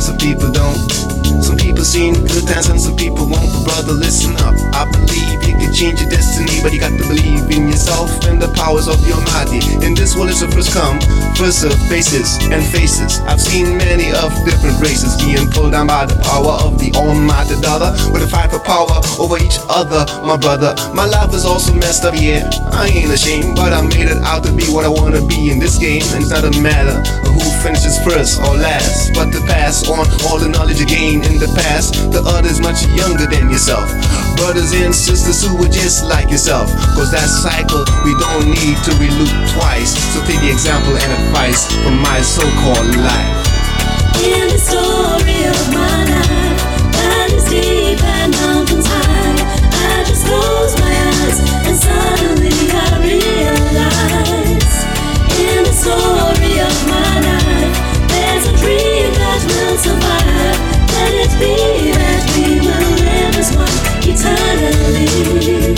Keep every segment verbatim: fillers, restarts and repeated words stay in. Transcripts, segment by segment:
and some people don't. Some people seen good times and some people won't. But brother, listen up. I believe you can change your destiny, but you got to believe in yourself and the powers of the Almighty. In this world, it's a first come, first serve faces and faces. I've seen many of different races being pulled down by the power of the Almighty Daughter, with a fight for power over each other, my brother. My life is also messed up, yeah, I ain't ashamed, but I made it out to be what I wanna be in this game. And it's not a matter of who finishes first or last, but to pass on all the knowledge you gained in the past to others much younger than yourself, brothers and sisters who were just like yourself. Cause that cycle we don't need to reloop twice. So take the example and advice from my so-called life. In the story of my life, valleys deep and mountains high, I just close my eyes and suddenly I realize. In the story of my life, there's a dream that will survive. Let it be that we will live as one eternally.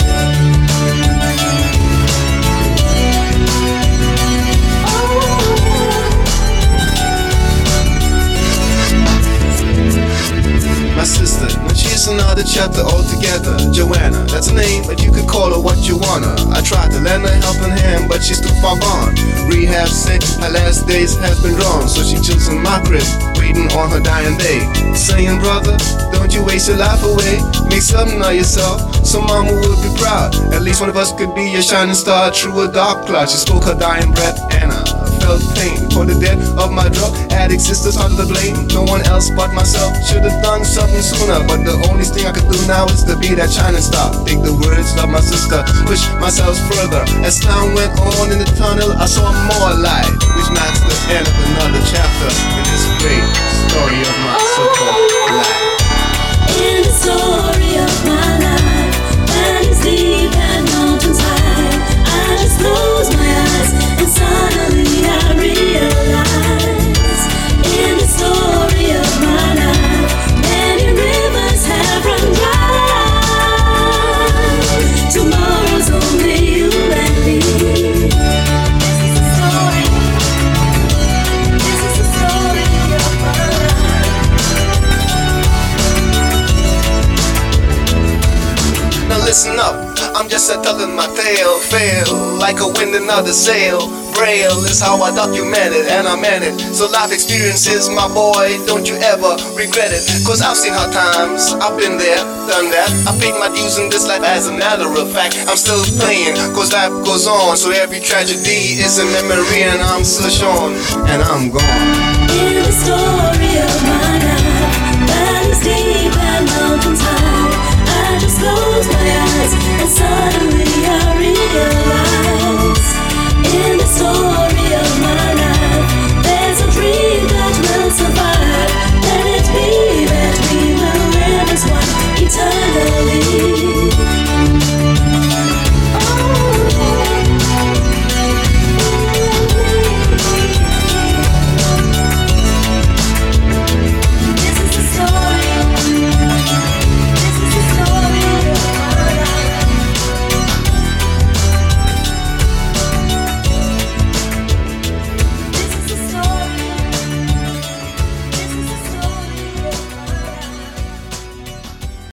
My sister, now she's another chapter altogether. Joanna, that's a name, but you could call her what you wanna. I tried to lend her a helping hand, but she's too far gone. Rehab said her last days has been drawn, so she chills in my crib, waiting on her dying day, saying, brother, don't you waste your life away. Make something of yourself, so mama would be proud. At least one of us could be a shining star through a dark cloud. She spoke her dying breath, and I felt pain for the death of my drug addict sisters under the blame. No one else but myself should have done something sooner, but the only thing I could do now is to be that shining star. Take the words of my sister, push myself further. As time went on in the tunnel, I saw more light, which marks the end of another chapter in this great story of my so-called life. In the story of my life, valleys deep and mountains high, I just close my eyes and suddenly I realize. In the story of my life, many rivers have run dry. Tomorrow's only you and me. This is the story. This is the story of my life. Now listen up, I'm just a telling my tale. Fail like a wind in another sail. Braille is how I document it, and I meant it. So life experiences, my boy, don't you ever regret it. Cause I've seen hard times, I've been there, done that. I paid my dues in this life as a matter of fact. I'm still playing, cause life goes on. So every tragedy is a memory, and I'm still shorn, and I'm gone. In the story of my life, valleys deep